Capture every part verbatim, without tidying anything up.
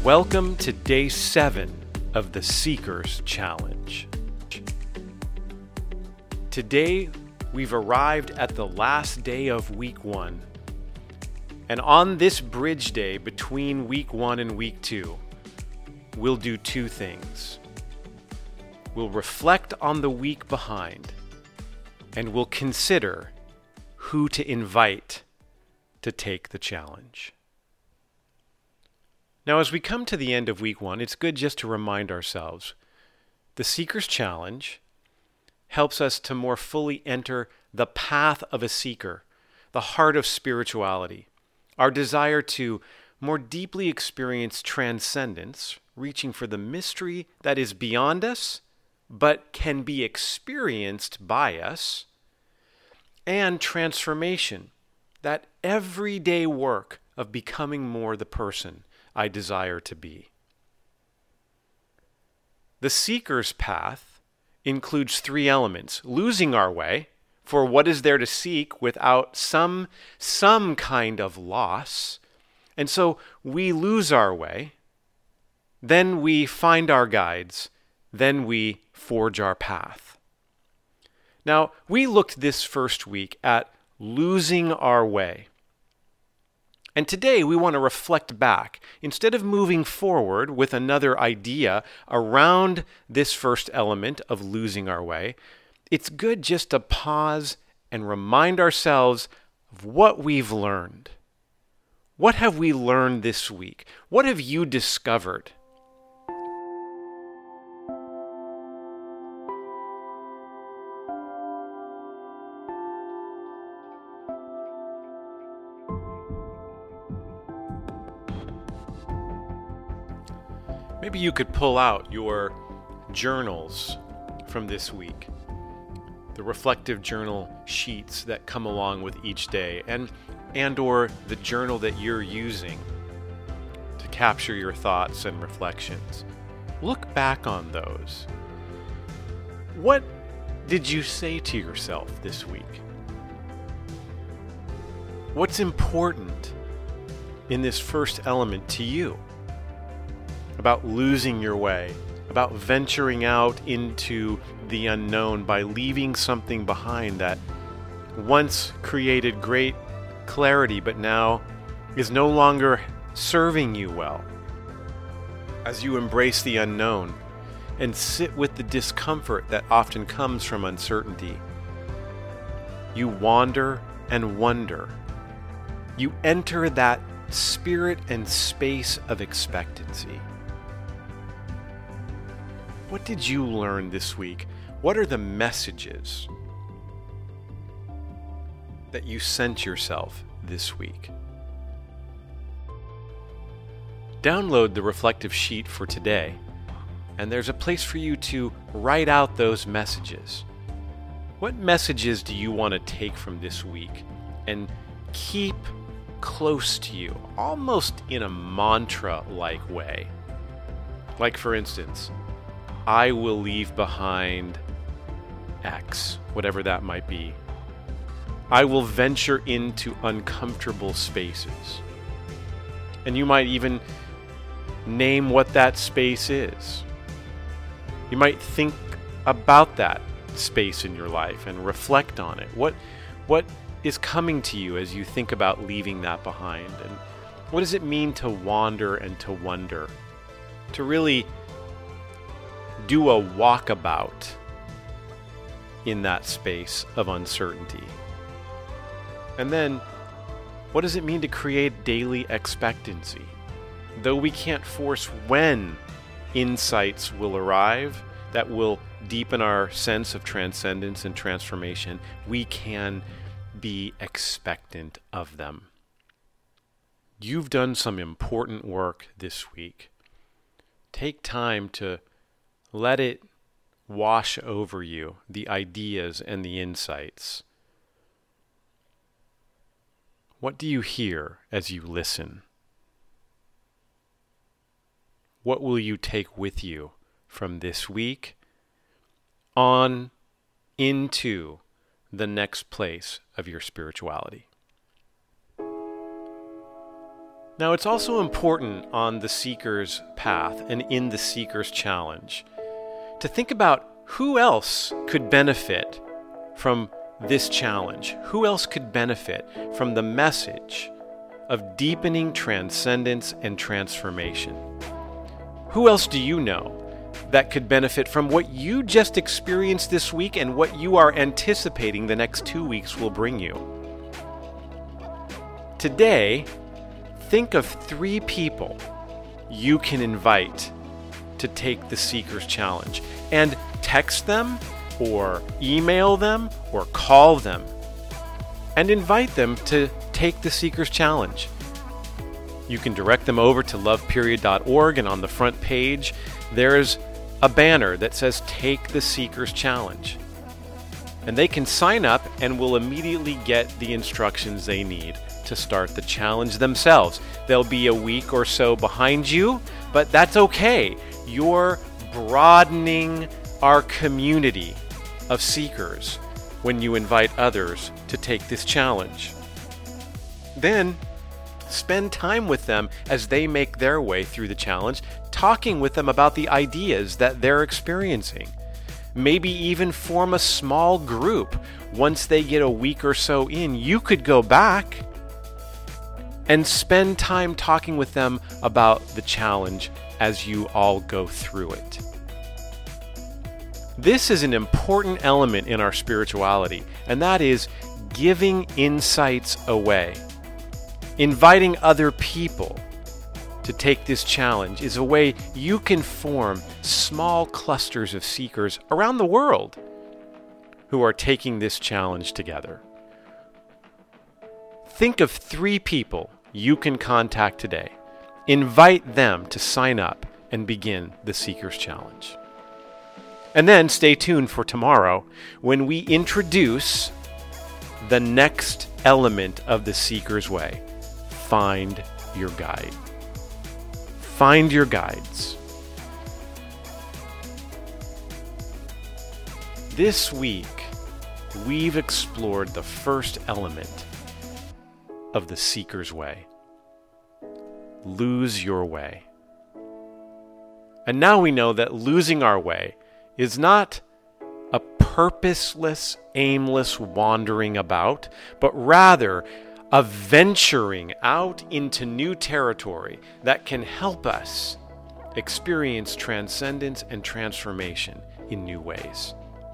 Welcome to day seven of the Seekers Challenge. Today, we've arrived at the last day of week one. And on this bridge day between week one and week two, we'll do two things. We'll reflect on the week behind, and we'll consider who to invite to take the challenge. Now, as we come to the end of week one, it's good just to remind ourselves, the Seeker's Challenge helps us to more fully enter the path of a seeker, the heart of spirituality, our desire to more deeply experience transcendence, reaching for the mystery that is beyond us, but can be experienced by us, and transformation, that everyday work of becoming more the person I desire to be. The seeker's path includes three elements: losing our way, for what is there to seek without some, some kind of loss? And so we lose our way, then we find our guides, then we forge our path. Now, we looked this first week at losing our way. And today we want to reflect back. Instead of moving forward with another idea around this first element of losing our way, it's good just to pause and remind ourselves of what we've learned. What have we learned this week? What have you discovered? Maybe you could pull out your journals from this week, the reflective journal sheets that come along with each day, and and or the journal that you're using to capture your thoughts and reflections. Look back on those. What did you say to yourself this week? What's important in this first element to you? About losing your way, about venturing out into the unknown by leaving something behind that once created great clarity but now is no longer serving you well. As you embrace the unknown and sit with the discomfort that often comes from uncertainty, you wander and wonder. You enter that spirit and space of expectancy. What did you learn this week? What are the messages that you sent yourself this week? Download the reflective sheet for today, and there's a place for you to write out those messages. What messages do you want to take from this week and keep close to you, almost in a mantra-like way? Like, for instance, I will leave behind X, whatever that might be. I will venture into uncomfortable spaces. And you might even name what that space is. You might think about that space in your life and reflect on it. What, what is coming to you as you think about leaving that behind? And what does it mean to wander and to wonder? To really do a walkabout in that space of uncertainty. And then, what does it mean to create daily expectancy? Though we can't force when insights will arrive that will deepen our sense of transcendence and transformation, we can be expectant of them. You've done some important work this week. Take time to let it wash over you, the ideas and the insights. What do you hear as you listen? What will you take with you from this week on into the next place of your spirituality? Now, it's also important on the Seeker's path and in the Seeker's challenge to think about who else could benefit from this challenge. Who else could benefit from the message of deepening transcendence and transformation? Who else do you know that could benefit from what you just experienced this week and what you are anticipating the next two weeks will bring you? Today, think of three people you can invite to take the Seeker's Challenge, and text them or email them or call them and invite them to take the Seeker's Challenge. You can direct them over to love period dot org, and on the front page there's a banner that says Take the Seeker's Challenge. And they can sign up and will immediately get the instructions they need to start the challenge themselves. They'll be a week or so behind you, but that's okay. You're broadening our community of seekers when you invite others to take this challenge. Then spend time with them as they make their way through the challenge, talking with them about the ideas that they're experiencing. Maybe even form a small group. Once they get a week or so in, you could go back and spend time talking with them about the challenge as you all go through it. This is an important element in our spirituality, and that is giving insights away. Inviting other people to take this challenge is a way you can form small clusters of seekers around the world who are taking this challenge together. Think of three people you can contact today. Invite them to sign up and begin the Seeker's Challenge. And then stay tuned for tomorrow when we introduce the next element of the Seeker's Way. Find your guide. Find your guides. This week, we've explored the first element of the Seeker's Way. Lose your way. And now we know that losing our way is not a purposeless, aimless wandering about, but rather a venturing out into new territory that can help us experience transcendence and transformation in new ways.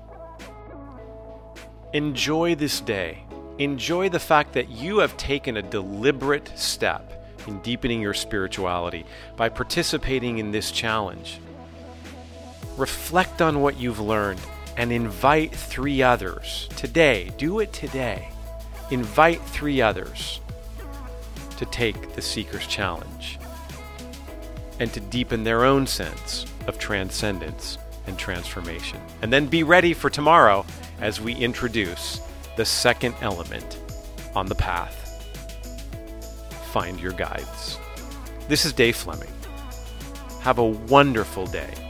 Enjoy this day. Enjoy the fact that you have taken a deliberate step in deepening your spirituality by participating in this challenge. Reflect on what you've learned and invite three others today. Do it today. Invite three others to take the Seeker's Challenge and to deepen their own sense of transcendence and transformation. And then be ready for tomorrow as we introduce the second element on the path. Find your guides. This is Dave Fleming. Have a wonderful day.